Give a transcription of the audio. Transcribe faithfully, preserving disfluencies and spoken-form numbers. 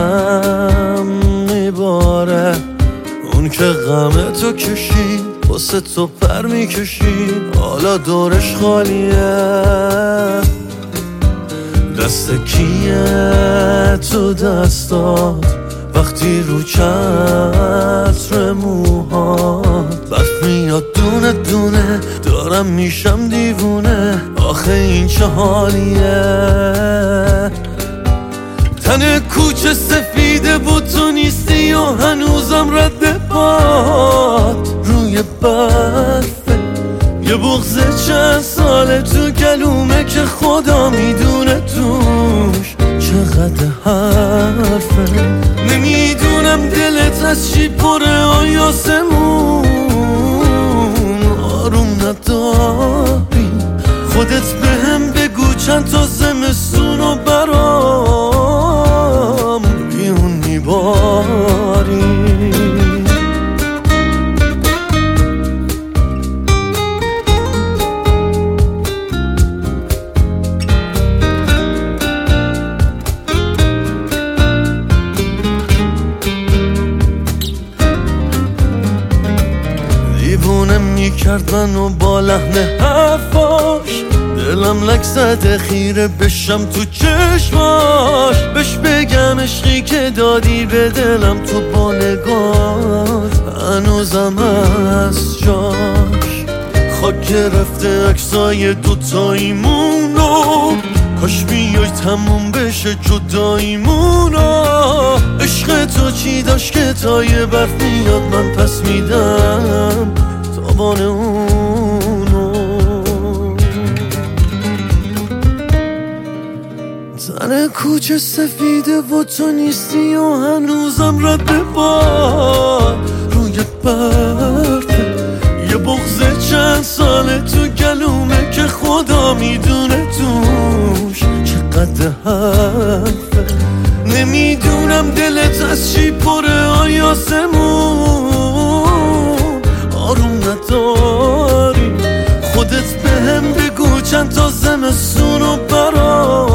دلم میباره، اون که غم تو کشید واسه تو پر میکشید، حالا دورش خالیه. دست کیه تو دستات وقتی رو چتر موهات برف میاد دونه دونه، دارم میشم دیوونه، آخه این چه حالیه. تن کوچه سفیده بود تو نیستی و هنوزم رد پات روی برفه، یه بغض چند ساله تو گلومه که خدا میدونه توش چقدر حرفه. نمیدونم دلت از چی پره آیاسمون، آروم نداری خودت بهم بگو چند تا زمستون و برام بیون میباری. دیوونه میکرد منو با لحن حرفاش، دلم لک زده خیره بشم تو چشماش، بهش بگم عشقی که دادی به دلم تو با نگاهت هنوزم از جاش. خاک گرفته عکسای دوتاییمونو، کاش بیای تموم بشه جداییمونو. عشق تو چی داشت که تا یه برف میاد من پس میدم تابان اونو. تن کوچه سفیده و تو نیستی و هنوزم رد باد روی برفه، یه بغض چند ساله تو گلومه که خدا میدونه توش چقدر حرفه. نمیدونم دلت از چی پره آیاسمون، آروم نداری خودت بهم بگو چند تا زمستون و برام